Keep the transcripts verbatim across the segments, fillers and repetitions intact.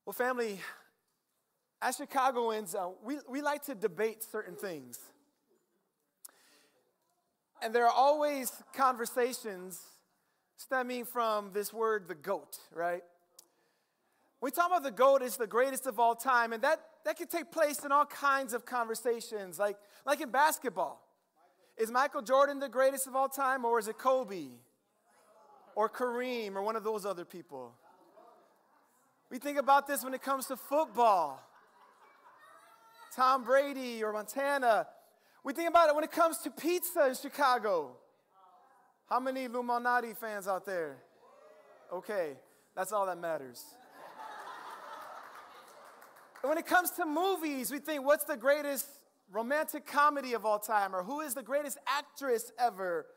Well, family, as Chicagoans, uh, we, we like to debate certain things. And there are always conversations stemming from this word, the GOAT, right? When we talk about the GOAT, it's the greatest of all time, and that, that can take place in all kinds of conversations, like, like in basketball. Is Michael Jordan the greatest of all time, or is it Kobe? Or Kareem, or one of those other people? We think about this when it comes to football. Tom Brady or Montana. We think about it when it comes to pizza in Chicago. How many Luminati fans out there? Okay, that's all that matters. And when it comes to movies, we think, what's the greatest romantic comedy of all time? Or who is the greatest actress ever?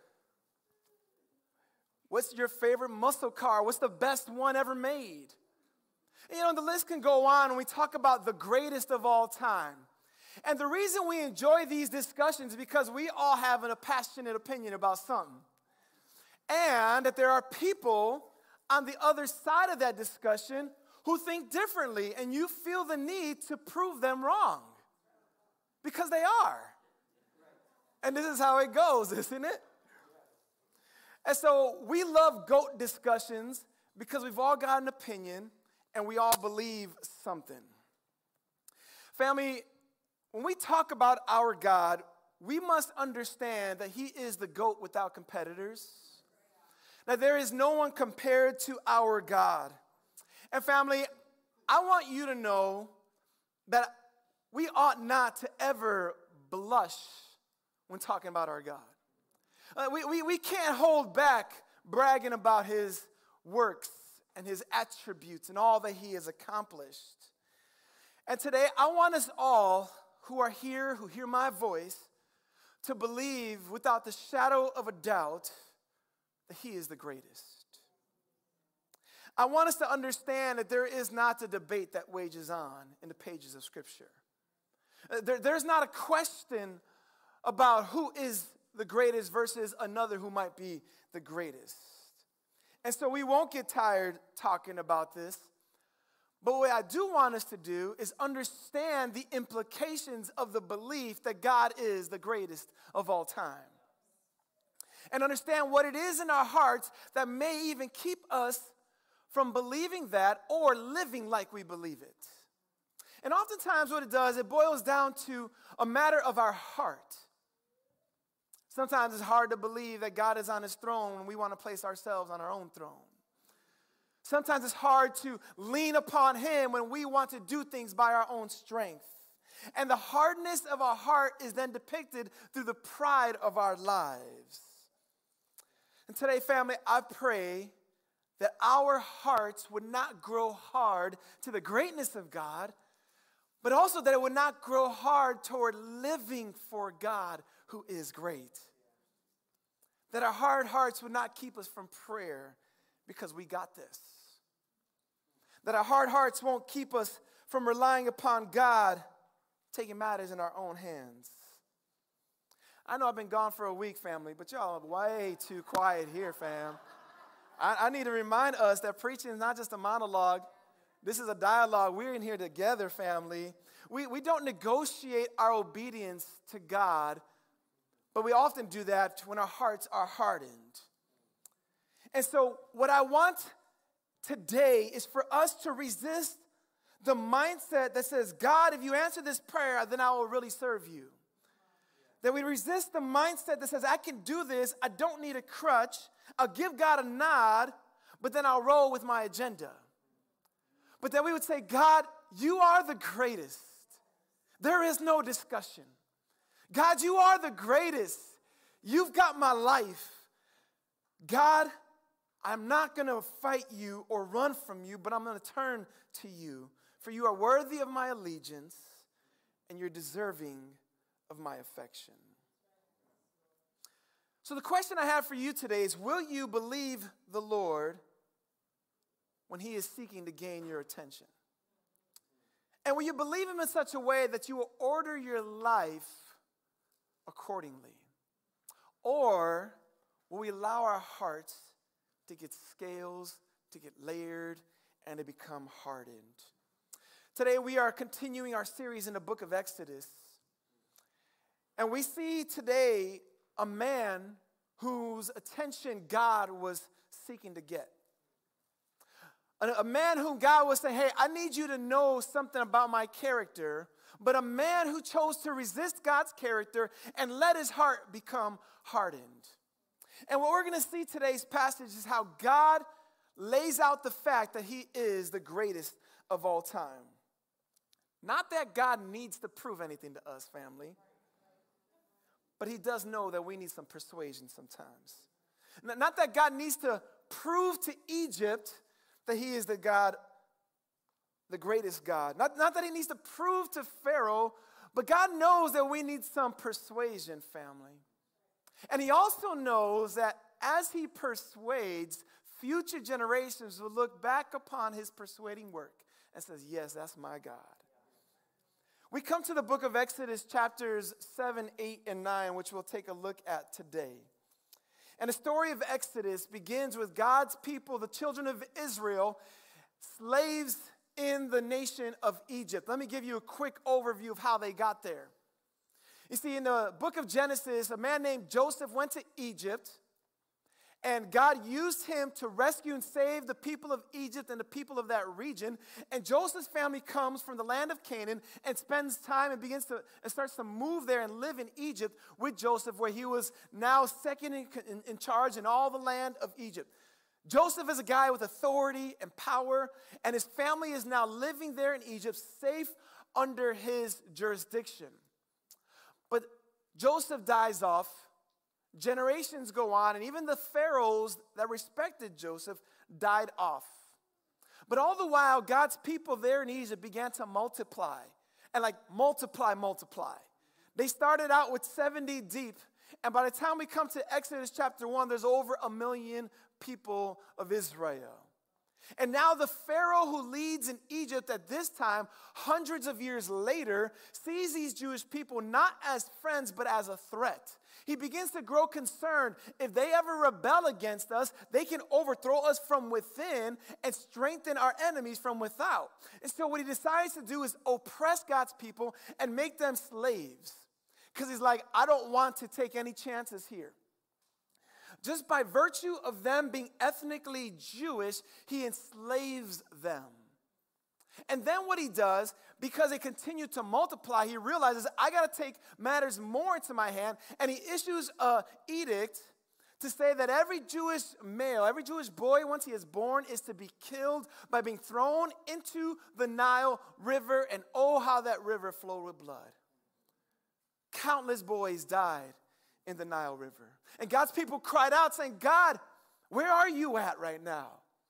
What's your favorite muscle car? What's the best one ever made? You know, the list can go on when we talk about the greatest of all time. And the reason we enjoy these discussions is because we all have a passionate opinion about something. And that there are people on the other side of that discussion who think differently, and you feel the need to prove them wrong. Because they are. And this is how it goes, isn't it? And so we love GOAT discussions because we've all got an opinion and we all believe something. Family, when we talk about our God, we must understand that He is the GOAT without competitors. That there is no one compared to our God. And family, I want you to know that we ought not to ever blush when talking about our God. Uh, we, we, we can't hold back bragging about His works and His attributes and all that He has accomplished. And today, I want us all who are here, who hear my voice, to believe without the shadow of a doubt that He is the greatest. I want us to understand that there is not a debate that wages on in the pages of Scripture. There, there's not a question about who is the greatest versus another who might be the greatest. And so we won't get tired talking about this. But what I do want us to do is understand the implications of the belief that God is the greatest of all time. And understand what it is in our hearts that may even keep us from believing that or living like we believe it. And oftentimes what it does, it boils down to a matter of our heart. Sometimes it's hard to believe that God is on His throne when we want to place ourselves on our own throne. Sometimes it's hard to lean upon Him when we want to do things by our own strength. And the hardness of our heart is then depicted through the pride of our lives. And today, family, I pray that our hearts would not grow hard to the greatness of God, but also that it would not grow hard toward living for God who is great. That our hard hearts would not keep us from prayer because we got this. That our hard hearts won't keep us from relying upon God, taking matters in our own hands. I know I've been gone for a week, family, but y'all are way too quiet here, fam. I, I need to remind us that preaching is not just a monologue. This is a dialogue. We're in here together, family. We, we don't negotiate our obedience to God, but we often do that when our hearts are hardened. And so what I want today is for us to resist the mindset that says, God, if you answer this prayer, then I will really serve you. That we resist the mindset that says, I can do this, I don't need a crutch, I'll give God a nod, but then I'll roll with my agenda. But that we would say, God, you are the greatest. There is no discussion. God, you are the greatest. You've got my life. God, I'm not going to fight you or run from you, but I'm going to turn to you. For you are worthy of my allegiance, and you're deserving of my affection. So the question I have for you today is, will you believe the Lord when He is seeking to gain your attention? And will you believe Him in such a way that you will order your life accordingly? Or will we allow our hearts to get scales, to get layered, and to become hardened? Today we are continuing our series in the book of Exodus. And we see today a man whose attention God was seeking to get. A, a man whom God was saying, hey, I need you to know something about my character. But a man who chose to resist God's character and let his heart become hardened. And what we're going to see today's passage is how God lays out the fact that he is the greatest of all time. Not that God needs to prove anything to us, family. But he does know that we need some persuasion sometimes. Not that God needs to prove to Egypt that he is the God, the greatest God. Not, not that he needs to prove to Pharaoh, but God knows that we need some persuasion, family. And he also knows that as he persuades, future generations will look back upon his persuading work and says, yes, that's my God. We come to the book of Exodus chapters seven, eight, and nine, which we'll take a look at today. And the story of Exodus begins with God's people, the children of Israel, slaves in the nation of Egypt. Let me give you a quick overview of how they got there. You see, in the book of Genesis, a man named Joseph went to Egypt, and God used him to rescue and save the people of Egypt and the people of that region. And Joseph's family comes from the land of Canaan and spends time and begins to and starts to move there and live in Egypt with Joseph, where he was now second in, in, in charge in all the land of Egypt. Joseph is a guy with authority and power, and his family is now living there in Egypt, safe under his jurisdiction. But Joseph dies off. Generations go on, and even the pharaohs that respected Joseph died off. But all the while, God's people there in Egypt began to multiply, and like multiply, multiply. They started out with seventy deep, and by the time we come to Exodus chapter one, there's over a million people of Israel. And now the Pharaoh who leads in Egypt at this time, hundreds of years later, sees these Jewish people not as friends, but as a threat. He begins to grow concerned. If they ever rebel against us, they can overthrow us from within and strengthen our enemies from without. And so what he decides to do is oppress God's people and make them slaves. Because he's like, I don't want to take any chances here. Just by virtue of them being ethnically Jewish, he enslaves them. And then what he does, because they continue to multiply, he realizes, I got to take matters more into my hand, and he issues an edict to say that every Jewish male, every Jewish boy, once he is born, is to be killed by being thrown into the Nile River, and oh, how that river flowed with blood. Countless boys died in the Nile River. And God's people cried out saying, God, where are you at right now?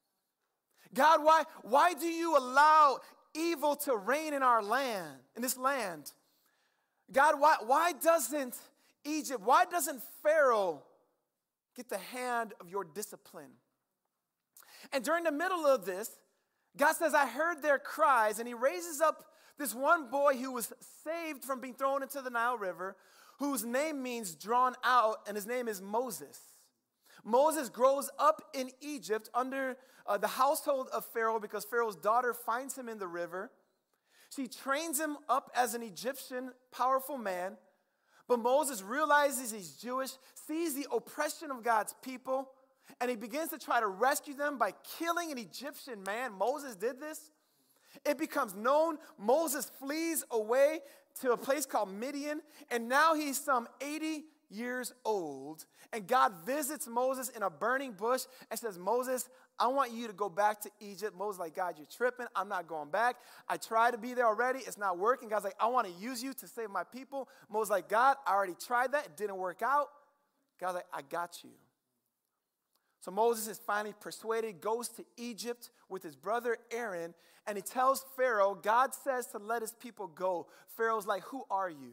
God, why, why do you allow evil to reign in our land, in this land? God, why, why doesn't Egypt, why doesn't Pharaoh get the hand of your discipline? And during the middle of this, God says, I heard their cries, and he raises up this one boy who was saved from being thrown into the Nile River, whose name means drawn out, and his name is Moses. Moses grows up in Egypt under uh, the household of Pharaoh because Pharaoh's daughter finds him in the river. She trains him up as an Egyptian powerful man, but Moses realizes he's Jewish, sees the oppression of God's people, and he begins to try to rescue them by killing an Egyptian man. Moses did this. It becomes known. Moses flees away to a place called Midian, and now he's some eighty years old, and God visits Moses in a burning bush and says, Moses, I want you to go back to Egypt. Moses is like, God, you're tripping. I'm not going back. I tried to be there already. It's not working. God's like, I want to use you to save my people. Moses is like, God, I already tried that. It didn't work out. God's like, I got you. So Moses is finally persuaded, goes to Egypt with his brother Aaron, and he tells Pharaoh, God says to let his people go. Pharaoh's like, who are you?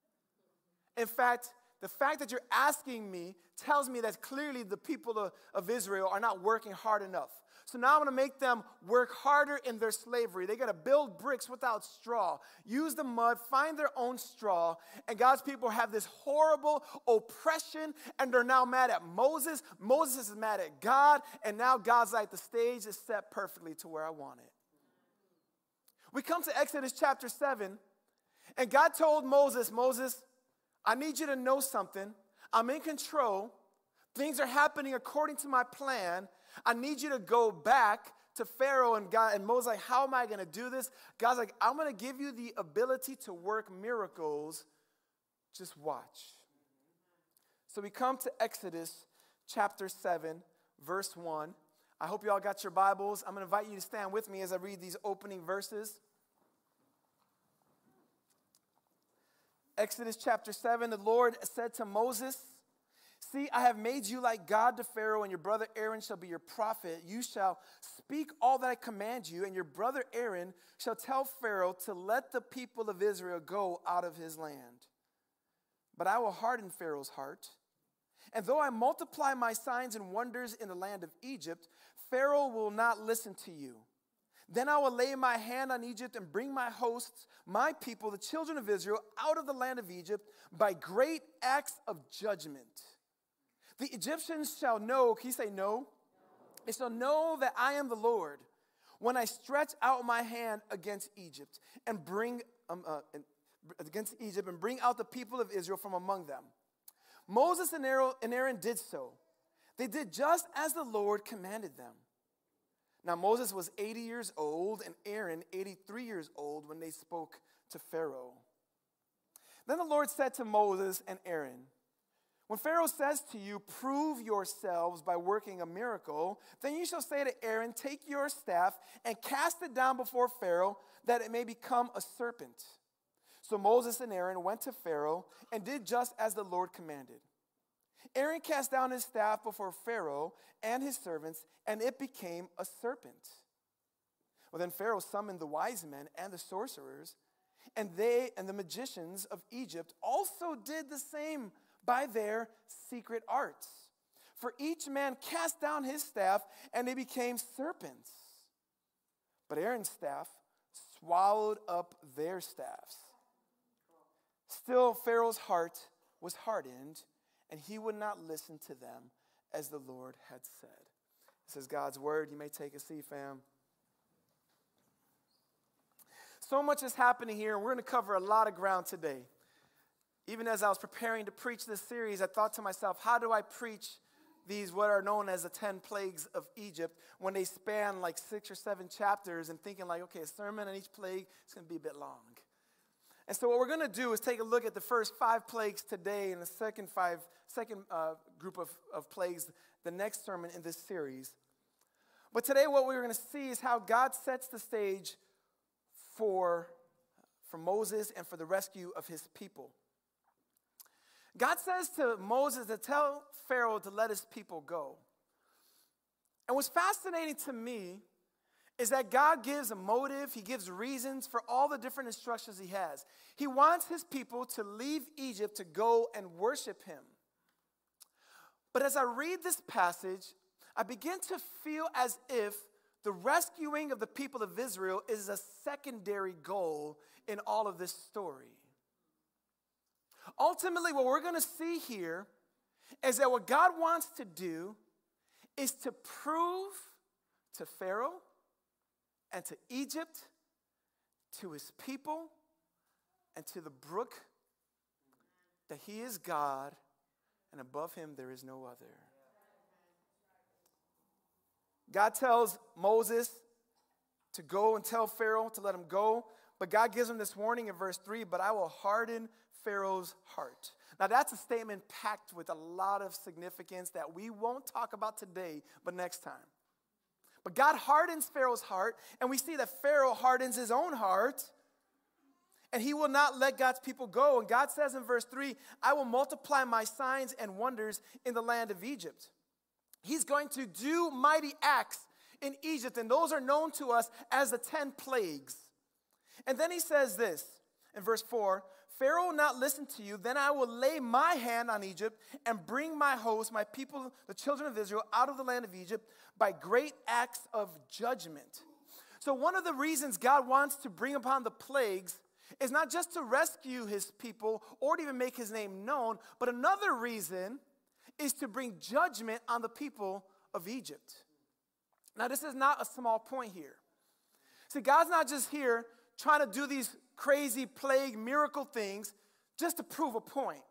In fact, the fact that you're asking me tells me that clearly the people of, of Israel are not working hard enough. So now I'm going to make them work harder in their slavery. They got to build bricks without straw, use the mud, find their own straw. And God's people have this horrible oppression, and they're now mad at Moses. Moses is mad at God, and now God's like, the stage is set perfectly to where I want it. We come to Exodus chapter seven, and God told Moses, Moses, I need you to know something. I'm in control. Things are happening according to my plan. I need you to go back to Pharaoh. And God and Moses like, how am I going to do this? God's like, I'm going to give you the ability to work miracles. Just watch. So we come to Exodus chapter seven, verse one. I hope you all got your Bibles. I'm going to invite you to stand with me as I read these opening verses. Exodus chapter seven, the Lord said to Moses, see, I have made you like God to Pharaoh, and your brother Aaron shall be your prophet. You shall speak all that I command you, and your brother Aaron shall tell Pharaoh to let the people of Israel go out of his land. But I will harden Pharaoh's heart. And though I multiply my signs and wonders in the land of Egypt, Pharaoh will not listen to you. Then I will lay my hand on Egypt and bring my hosts, my people, the children of Israel, out of the land of Egypt by great acts of judgment. The Egyptians shall know, can you say no? They shall know that I am the Lord when I stretch out my hand against Egypt and bring um, uh, against Egypt and bring out the people of Israel from among them. Moses and Aaron, and Aaron did so. They did just as the Lord commanded them. Now Moses was eighty years old and Aaron eighty-three years old when they spoke to Pharaoh. Then the Lord said to Moses and Aaron, when Pharaoh says to you, prove yourselves by working a miracle, then you shall say to Aaron, take your staff and cast it down before Pharaoh, that it may become a serpent. So Moses and Aaron went to Pharaoh and did just as the Lord commanded. Aaron cast down his staff before Pharaoh and his servants, and it became a serpent. Well, then Pharaoh summoned the wise men and the sorcerers, and they and the magicians of Egypt also did the same by their secret arts. For each man cast down his staff, and they became serpents. But Aaron's staff swallowed up their staffs. Still, Pharaoh's heart was hardened, and he would not listen to them as the Lord had said. This is God's word. You may take a seat, fam. So much is happening here, and we're going to cover a lot of ground today. Even as I was preparing to preach this series, I thought to myself, how do I preach these what are known as the ten plagues of Egypt when they span like six or seven chapters, and thinking like, okay, a sermon on each plague is going to be a bit long. And so what we're going to do is take a look at the first five plagues today and the second five, second uh, group of, of plagues, the next sermon in this series. But today what we're going to see is how God sets the stage for, for Moses and for the rescue of his people. God says to Moses to tell Pharaoh to let his people go. And what's fascinating to me is that God gives a motive, he gives reasons for all the different instructions he has. He wants his people to leave Egypt to go and worship him. But as I read this passage, I begin to feel as if the rescuing of the people of Israel is a secondary goal in all of this story. Ultimately, what we're going to see here is that what God wants to do is to prove to Pharaoh and to Egypt, to his people, and to the brook that he is God, and above him there is no other. God tells Moses to go and tell Pharaoh to let him go, but God gives him this warning in verse three, but I will harden Pharaoh's heart. Now that's a statement packed with a lot of significance that we won't talk about today, but next time. But God hardens Pharaoh's heart, and we see that Pharaoh hardens his own heart, and he will not let God's people go. And God says in verse three, I will multiply my signs and wonders in the land of Egypt. He's going to do mighty acts in Egypt, and those are known to us as the ten plagues. And then he says this in verse four, Pharaoh will not listen to you, then I will lay my hand on Egypt and bring my host, my people, the children of Israel, out of the land of Egypt by great acts of judgment. So one of the reasons God wants to bring upon the plagues is not just to rescue his people or to even make his name known, but another reason is to bring judgment on the people of Egypt. Now this is not a small point here. See, God's not just here trying to do these crazy plague miracle things just to prove a point.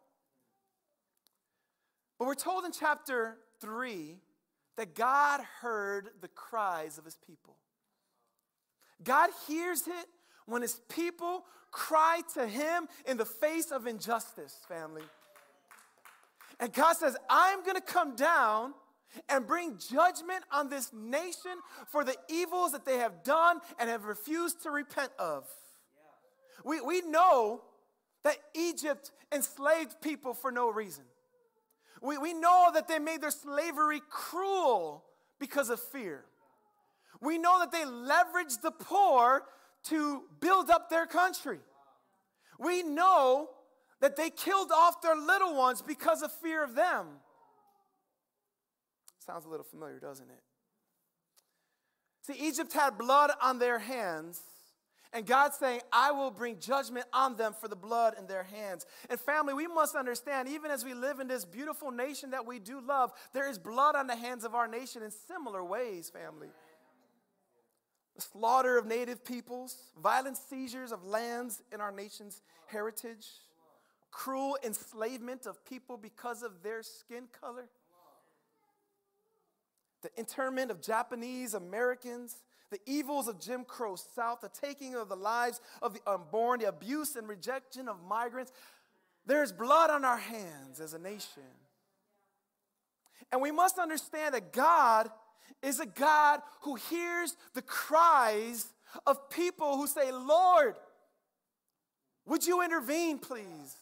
But we're told in chapter three that God heard the cries of his people. God hears it when his people cry to him in the face of injustice, family. And God says, I'm going to come down and bring judgment on this nation for the evils that they have done and have refused to repent of. Yeah. We, we know that Egypt enslaved people for no reason. We, we know that they made their slavery cruel because of fear. We know that they leveraged the poor to build up their country. We know that they killed off their little ones because of fear of them. Sounds a little familiar, doesn't it? See, Egypt had blood on their hands, and God's saying, I will bring judgment on them for the blood in their hands. And family, we must understand, even as we live in this beautiful nation that we do love, there is blood on the hands of our nation in similar ways, family. The slaughter of native peoples, violent seizures of lands in our nation's heritage, cruel enslavement of people because of their skin color, the internment of Japanese Americans, the evils of Jim Crow South, the taking of the lives of the unborn, the abuse and rejection of migrants. There's blood on our hands as a nation. And we must understand that God is a God who hears the cries of people who say, Lord, would you intervene, please?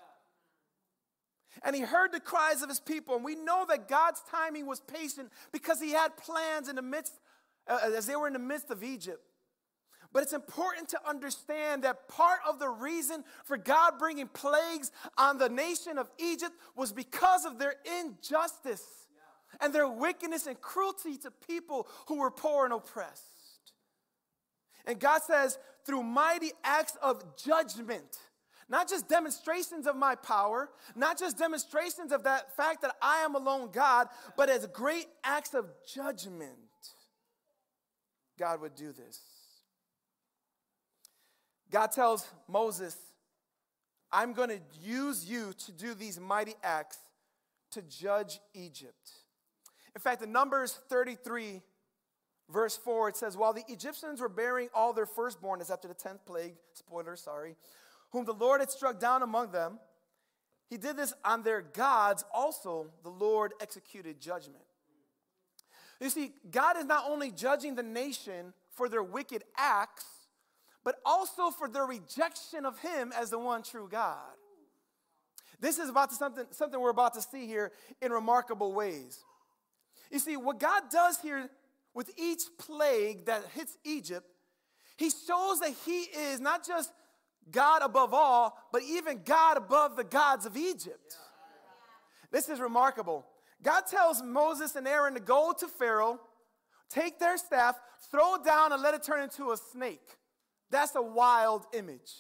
And he heard the cries of his people. And we know that God's timing was patient because he had plans in the midst, uh, as they were in the midst of Egypt. But it's important to understand that part of the reason for God bringing plagues on the nation of Egypt was because of their injustice and their wickedness and cruelty to people who were poor and oppressed. And God says, through mighty acts of judgment, not just demonstrations of my power, not just demonstrations of that fact that I am alone God, but as great acts of judgment, God would do this. God tells Moses, I'm going to use you to do these mighty acts to judge Egypt. In fact, in Numbers thirty-three, verse four, it says, while the Egyptians were bearing all their firstborn, that's after the tenth plague, spoiler, sorry, whom the Lord had struck down among them, he did this on their gods also, the Lord executed judgment. You see, God is not only judging the nation for their wicked acts, but also for their rejection of him as the one true God. This is about to something, something we're about to see here in remarkable ways. You see, what God does here with each plague that hits Egypt, he shows that he is not just God above all, but even God above the gods of Egypt. This is remarkable. God tells Moses and Aaron to go to Pharaoh, take their staff, throw it down, and let it turn into a snake. That's a wild image.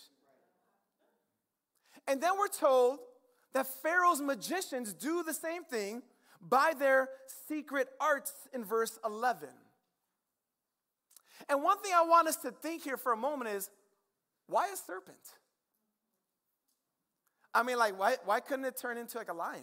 And then we're told that Pharaoh's magicians do the same thing by their secret arts in verse eleven. And one thing I want us to think here for a moment is, why a serpent? I mean, like, why, why couldn't it turn into like a lion?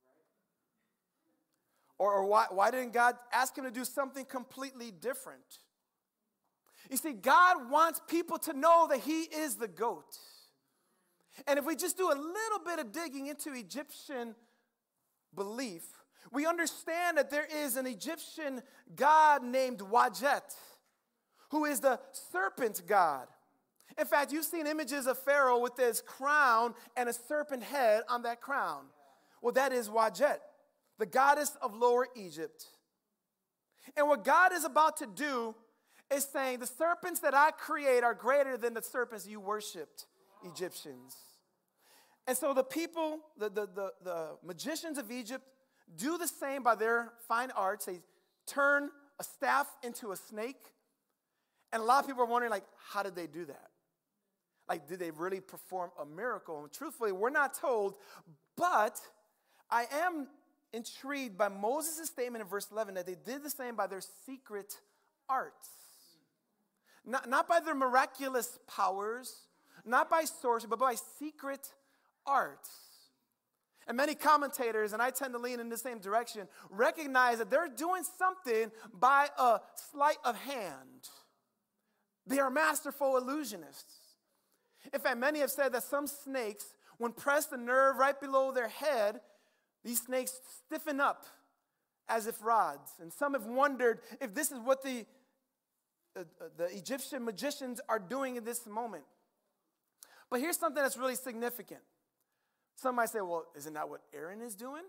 Or, or why, why didn't God ask him to do something completely different? You see, God wants people to know that he is the goat. And if we just do a little bit of digging into Egyptian belief, we understand that there is an Egyptian god named Wadjet, who is the serpent god. In fact, you've seen images of Pharaoh with his crown and a serpent head on that crown. Well, that is Wadjet, the goddess of Lower Egypt. And what God is about to do is saying, the serpents that I create are greater than the serpents you worshipped, Egyptians. And so the people, the, the, the, the magicians of Egypt, do the same by their fine arts. They turn a staff into a snake. And a lot of people are wondering, like, how did they do that? Like, did they really perform a miracle? And truthfully, we're not told, but I am intrigued by Moses' statement in verse eleven that they did the same by their secret arts. Not, not by their miraculous powers, not by sorcery, but by secret arts. And many commentators, and I tend to lean in the same direction, recognize that they're doing something by a sleight of hand. They are masterful illusionists. In fact, many have said that some snakes, when pressed a nerve right below their head, these snakes stiffen up as if rods. And some have wondered if this is what the, uh, the Egyptian magicians are doing in this moment. But here's something that's really significant. Some might say, well, isn't that what Aaron is doing?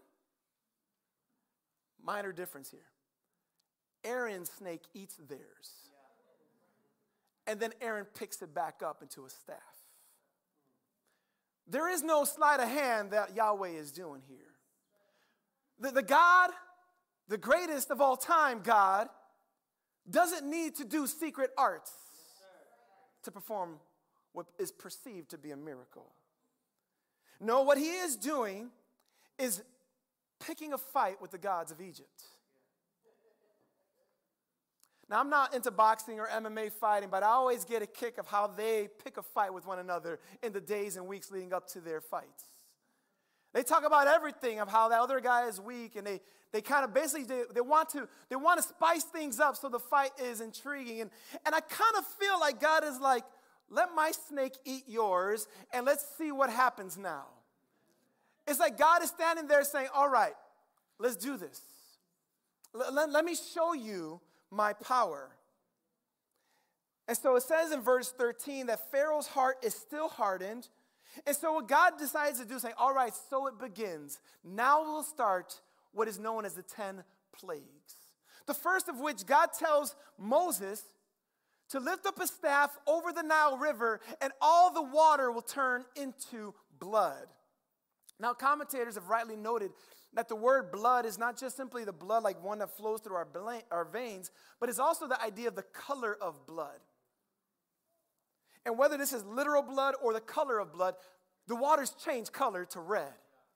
Minor difference here. Aaron's snake eats theirs. And then Aaron picks it back up into a staff. There is no sleight of hand that Yahweh is doing here. The, the God, the greatest of all time God, doesn't need to do secret arts to perform what is perceived to be a miracle. No, what he is doing is picking a fight with the gods of Egypt. Now, I'm not into boxing or M M A fighting, but I always get a kick of how they pick a fight with one another in the days and weeks leading up to their fights. They talk about everything of how that other guy is weak, and they, they kind of basically, they, they, want to, they want to spice things up so the fight is intriguing. And, and I kind of feel like God is like, let my snake eat yours, and let's see what happens now. It's like God is standing there saying, all right, let's do this. Let, let, let me show you my power. And so it says in verse thirteen that Pharaoh's heart is still hardened. And so what God decides to do is say, all right, so it begins. Now we'll start what is known as the ten plagues. The first of which God tells Moses to lift up a staff over the Nile River, and all the water will turn into blood. Now, commentators have rightly noted that the word blood is not just simply the blood like one that flows through our, our veins, but it's also the idea of the color of blood. And whether this is literal blood or the color of blood, the waters change color to red.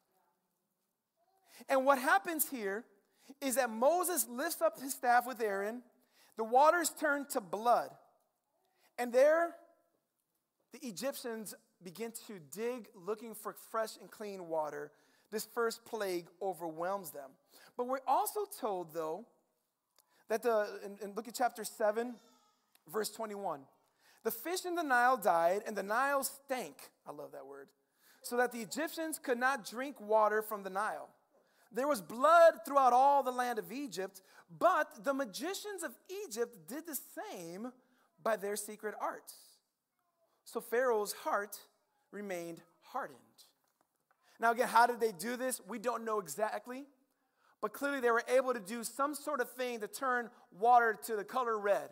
And what happens here is that Moses lifts up his staff with Aaron, the waters turn to blood. And there, the Egyptians begin to dig, looking for fresh and clean water. This first plague overwhelms them. But we're also told, though, that the, and, and look at chapter seven, verse twenty-one. The fish in the Nile died, and the Nile stank. I love that word. So that the Egyptians could not drink water from the Nile. There was blood throughout all the land of Egypt, but the magicians of Egypt did the same by their secret arts. So Pharaoh's heart remained hardened. Now again, how did they do this? We don't know exactly, but clearly they were able to do some sort of thing to turn water to the color red.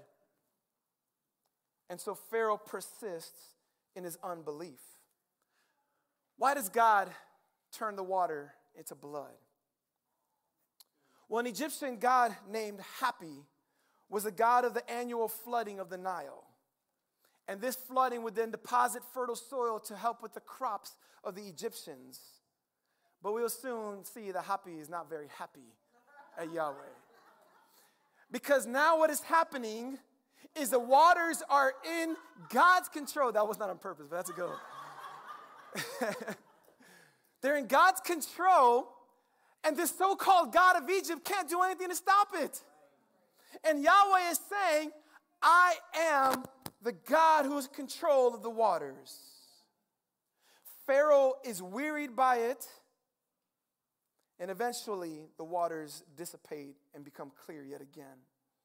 And so Pharaoh persists in his unbelief. Why does God turn the water into blood? Well, an Egyptian god named Hapi was the god of the annual flooding of the Nile. And this flooding would then deposit fertile soil to help with the crops of the Egyptians. But we'll soon see that Hapi is not very happy at Yahweh. Because now what is happening is the waters are in God's control. That was not on purpose, but that's a good one. They're in God's control, and this so-called God of Egypt can't do anything to stop it. And Yahweh is saying, I am the God who is in control of the waters. Pharaoh is wearied by it, and eventually the waters dissipate and become clear yet again.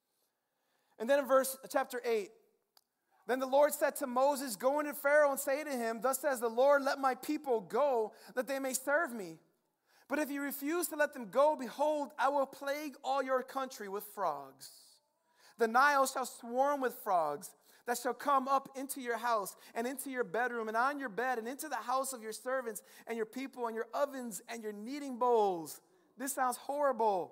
And then in verse chapter eight, then the Lord said to Moses, go into Pharaoh and say to him, thus says the Lord, let my people go, that they may serve me. But if you refuse to let them go, behold, I will plague all your country with frogs. The Nile shall swarm with frogs that shall come up into your house and into your bedroom and on your bed and into the house of your servants and your people and your ovens and your kneading bowls. This sounds horrible.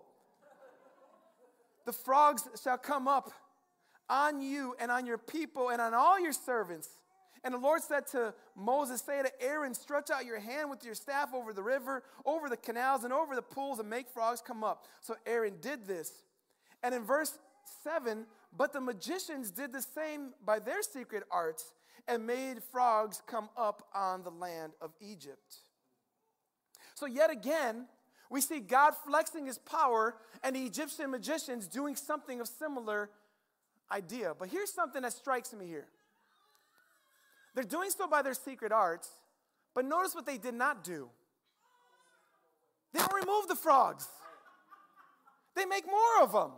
The frogs shall come up on you and on your people and on all your servants. And the Lord said to Moses, say to Aaron, stretch out your hand with your staff over the river, over the canals, and over the pools, and make frogs come up. So Aaron did this. And in verse seven, But the magicians did the same by their secret arts and made frogs come up on the land of Egypt. So yet again, we see God flexing his power and the Egyptian magicians doing something of similar idea. But here's something that strikes me here. They're doing so by their secret arts, but notice what they did not do. They don't remove the frogs. They make more of them.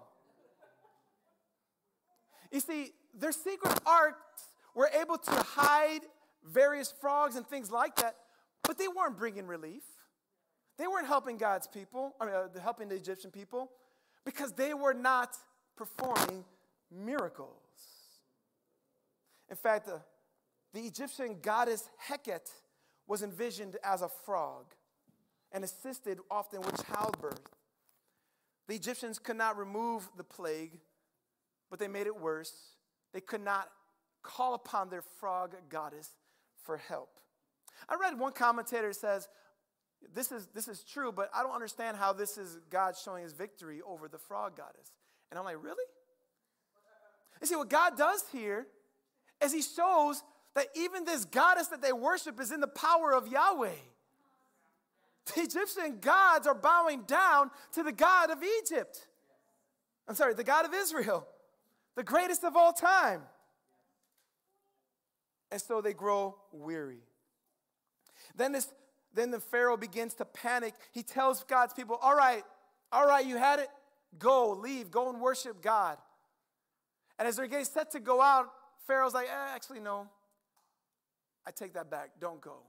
You see, their secret arts were able to hide various frogs and things like that, but they weren't bringing relief. They weren't helping God's people, I mean, uh, helping the Egyptian people, because they were not performing miracles. In fact, the, the Egyptian goddess Heket was envisioned as a frog and assisted often with childbirth. The Egyptians could not remove the plague, but they made it worse. They could not call upon their frog goddess for help. I read one commentator says, this is, this is true, but I don't understand how this is God showing his victory over the frog goddess. And I'm like, really? You see, what God does here is he shows that even this goddess that they worship is in the power of Yahweh. The Egyptian gods are bowing down to the God of Egypt. I'm sorry, the God of Israel, the greatest of all time. And so they grow weary. Then this, then the Pharaoh begins to panic. He tells God's people, all right, all right, you had it. Go, leave, go and worship God. And as they're getting set to go out, Pharaoh's like, eh, actually, no. I take that back. Don't go.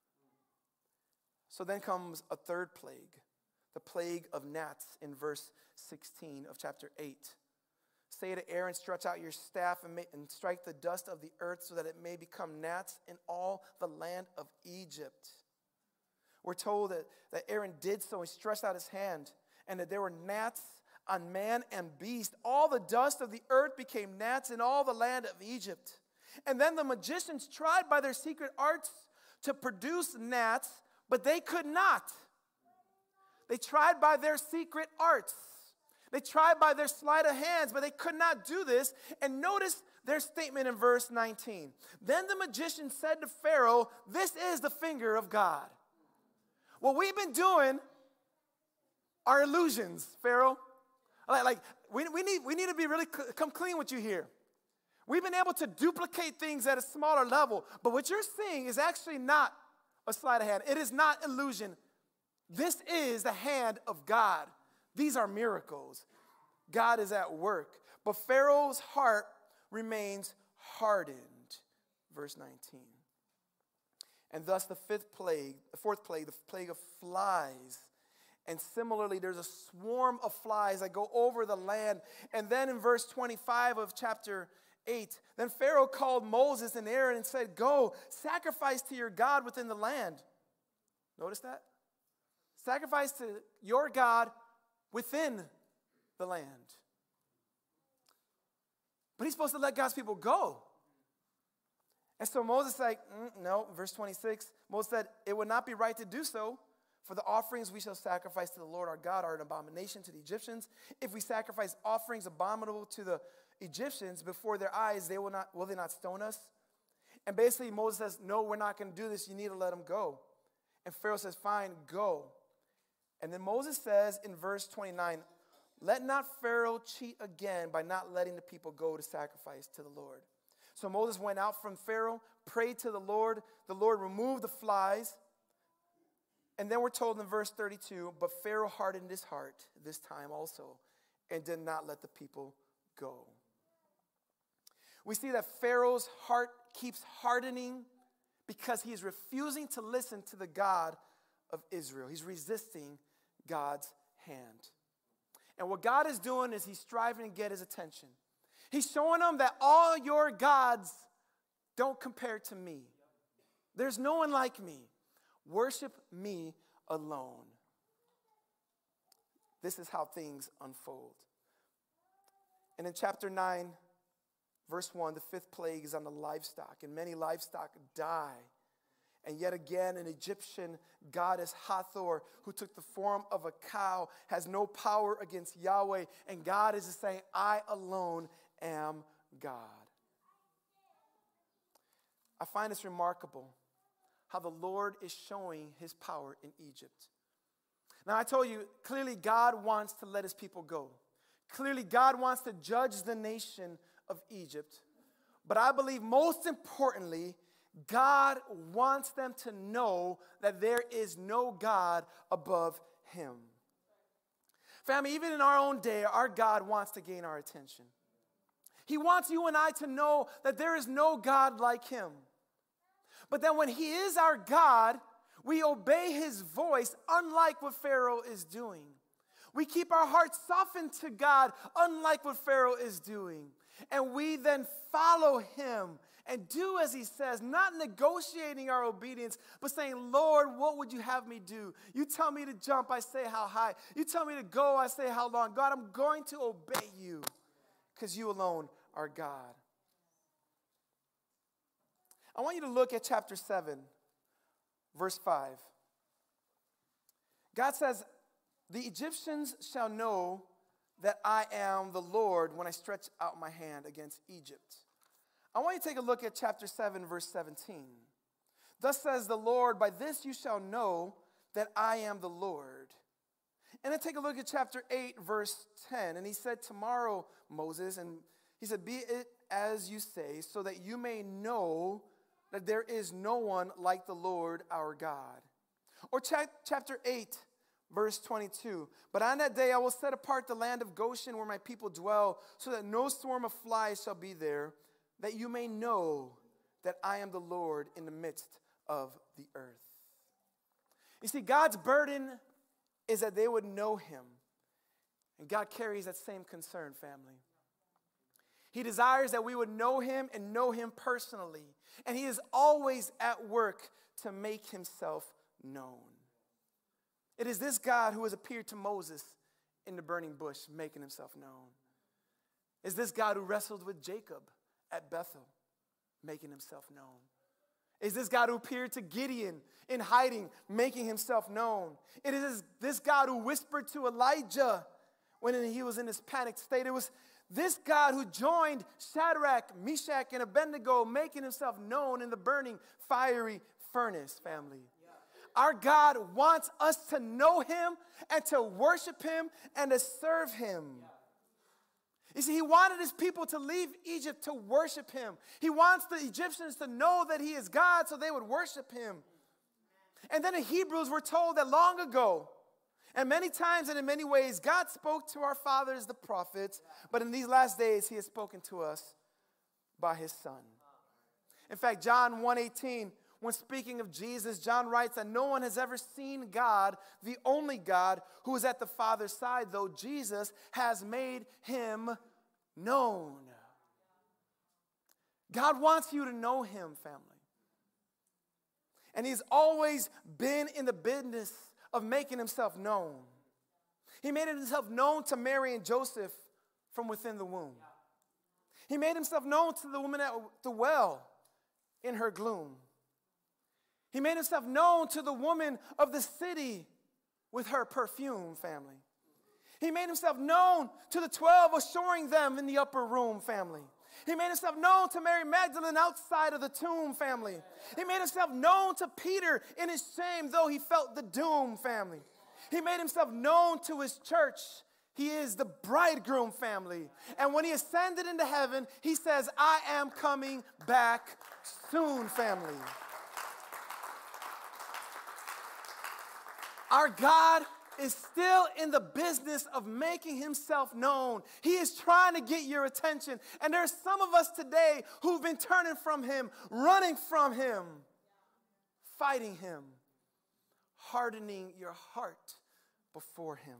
So then comes a third plague, the plague of gnats in verse sixteen of chapter eight. Say to Aaron, stretch out your staff and, make, and strike the dust of the earth so that it may become gnats in all the land of Egypt. We're told that, that Aaron did so. He stretched out his hand and that there were gnats on man and beast. All the dust of the earth became gnats in all the land of Egypt. And then the magicians tried by their secret arts to produce gnats, but they could not. They tried by their secret arts. They tried by their sleight of hands, but they could not do this. And notice their statement in verse nineteen. Then the magician said to Pharaoh, this is the finger of God. What we've been doing are illusions, Pharaoh. Like, like we, we, need, we need to be really cl- come clean with you here. We've been able to duplicate things at a smaller level, but what you're seeing is actually not a sleight of hand. It is not illusion. This is the hand of God. These are miracles. God is at work. But Pharaoh's heart remains hardened. Verse nineteen. And thus the fifth plague, the fourth plague, the plague of flies. And similarly, there's a swarm of flies that go over the land. And then in verse twenty-five of chapter eight, then Pharaoh called Moses and Aaron and said, go, sacrifice to your God within the land. Notice that? Sacrifice to your God within the land. But he's supposed to let God's people go. And so Moses like, mm, no, verse twenty-six, Moses said, it would not be right to do so, for the offerings we shall sacrifice to the Lord our God are an abomination to the Egyptians. If we sacrifice offerings abominable to the Egyptians before their eyes, they will not, will they not stone us? And basically Moses says, no, we're not going to do this. You need to let them go. And Pharaoh says, fine, go. And then Moses says in verse twenty-nine, let not Pharaoh cheat again by not letting the people go to sacrifice to the Lord. So Moses went out from Pharaoh, prayed to the Lord. The Lord removed the flies. And then we're told in verse thirty-two, but Pharaoh hardened his heart this time also and did not let the people go. We see that Pharaoh's heart keeps hardening because he is refusing to listen to the God of Israel. He's resisting God's hand. And what God is doing is he's striving to get his attention. He's showing him that all your gods don't compare to me. There's no one like me. Worship me alone. This is how things unfold. And in chapter nine, verse one, the fifth plague is on the livestock, and many livestock die. And yet again, an Egyptian goddess, Hathor, who took the form of a cow, has no power against Yahweh. And God is just saying, I alone am God. I find this remarkable how the Lord is showing his power in Egypt. Now, I told you, clearly God wants to let his people go. Clearly God wants to judge the nation of Egypt. But I believe most importantly, God wants them to know that there is no God above him. Family, even in our own day, our God wants to gain our attention. He wants you and I to know that there is no God like him. But then when he is our God, we obey his voice, unlike what Pharaoh is doing. We keep our hearts softened to God, unlike what Pharaoh is doing. And we then follow him and do as he says, not negotiating our obedience, but saying, Lord, what would you have me do? You tell me to jump, I say how high. You tell me to go, I say how long. God, I'm going to obey you because you alone are God. I want you to look at chapter seven, verse five. God says, the Egyptians shall know that I am the Lord when I stretch out my hand against Egypt. I want you to take a look at chapter seven, verse seventeen. Thus says the Lord, by this you shall know that I am the Lord. And then take a look at chapter eight, verse ten. And he said, tomorrow, Moses, and he said, be it as you say, so that you may know that there is no one like the Lord our God. Or cha- chapter eight, verse twenty-two. But on that day I will set apart the land of Goshen where my people dwell, so that no swarm of flies shall be there, that you may know that I am the Lord in the midst of the earth. You see, God's burden is that they would know him. And God carries that same concern, family. He desires that we would know him and know him personally. And he is always at work to make himself known. It is this God who has appeared to Moses in the burning bush, making himself known. It's this God who wrestled with Jacob at Bethel, making himself known. Is this God who appeared to Gideon in hiding, making himself known. It is this God who whispered to Elijah when he was in his panicked state. It was this God who joined Shadrach, Meshach, and Abednego, making himself known in the burning, fiery furnace, family. Our God wants us to know him and to worship him and to serve him. You see, he wanted his people to leave Egypt to worship him. He wants the Egyptians to know that he is God so they would worship him. And then in Hebrews, we're told that long ago, and many times and in many ways, God spoke to our fathers, the prophets, but in these last days, he has spoken to us by his Son. In fact, John one eighteen, when speaking of Jesus, John writes that no one has ever seen God, the only God, who is at the Father's side, though Jesus has made him known. God wants you to know him, family. And he's always been in the business of making himself known. He made himself known to Mary and Joseph from within the womb. He made himself known to the woman at the well in her gloom. He made himself known to the woman of the city with her perfume, family. He made himself known to the twelve, assuring them in the upper room, family. He made himself known to Mary Magdalene outside of the tomb, family. He made himself known to Peter in his shame, though he felt the doom, family. He made himself known to his church. He is the bridegroom, family. And when he ascended into heaven, he says, I am coming back soon, family. Our God is still in the business of making himself known. He is trying to get your attention. And there's some of us today who've been turning from him, running from him, fighting him, hardening your heart before him.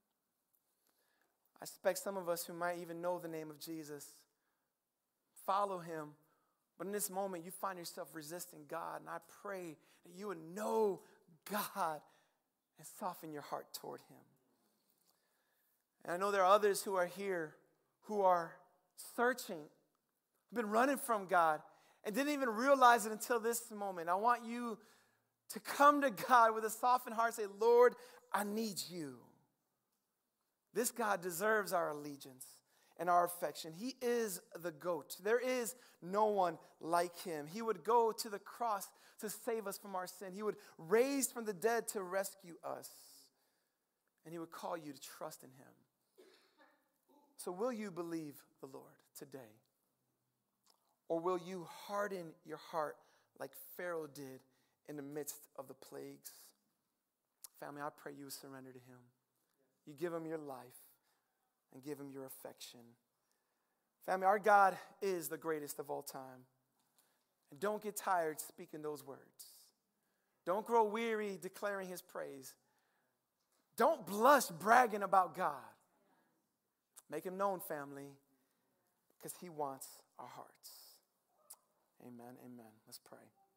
I expect some of us who might even know the name of Jesus, follow him, but in this moment you find yourself resisting God. And I pray that you would know God and soften your heart toward him. And I know there are others who are here who are searching, been running from God, and didn't even realize it until this moment. I want you to come to God with a softened heart and say, Lord, I need you. This God deserves our allegiance, and our affection. He is the GOAT. There is no one like him. He would go to the cross to save us from our sin. He would raise from the dead to rescue us. And he would call you to trust in him. So will you believe the Lord today? Or will you harden your heart like Pharaoh did in the midst of the plagues? Family, I pray you surrender to him. You give him your life and give him your affection. Family, our God is the greatest of all time. And don't get tired speaking those words. Don't grow weary declaring his praise. Don't blush bragging about God. Make him known, family, because he wants our hearts. Amen, amen. Let's pray.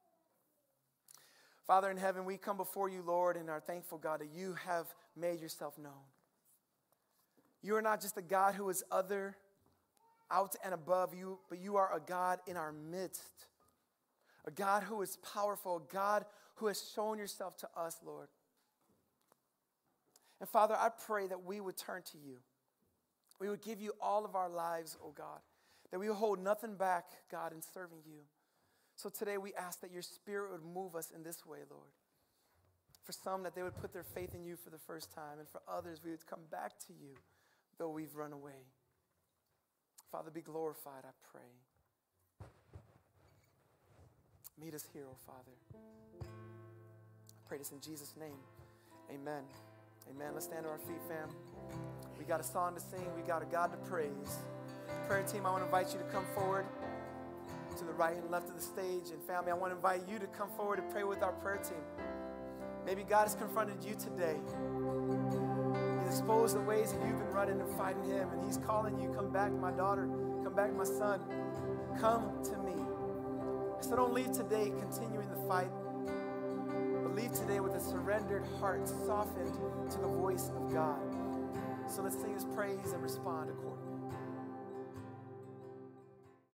Father in heaven, we come before you, Lord, and are thankful, God, that you have made yourself known. You are not just a God who is other, out and above you, but you are a God in our midst. A God who is powerful, a God who has shown yourself to us, Lord. And Father, I pray that we would turn to you. We would give you all of our lives, oh God. That we would hold nothing back, God, in serving you. So today we ask that your Spirit would move us in this way, Lord. For some, that they would put their faith in you for the first time. And for others, we would come back to you, though we've run away. Father, be glorified, I pray. Meet us here, oh Father. I pray this in Jesus' name. Amen. Amen. Let's stand on our feet, fam. We got a song to sing. We got a God to praise. Prayer team, I want to invite you to come forward to the right and left of the stage. And family, I want to invite you to come forward and pray with our prayer team. Maybe God has confronted you today. He's exposed the ways that you've been running and fighting him. And he's calling you, come back, my daughter. Come back, my son. Come to me. So don't leave today continuing the fight. But leave today with a surrendered heart, softened to the voice of God. So let's sing his praise and respond accordingly.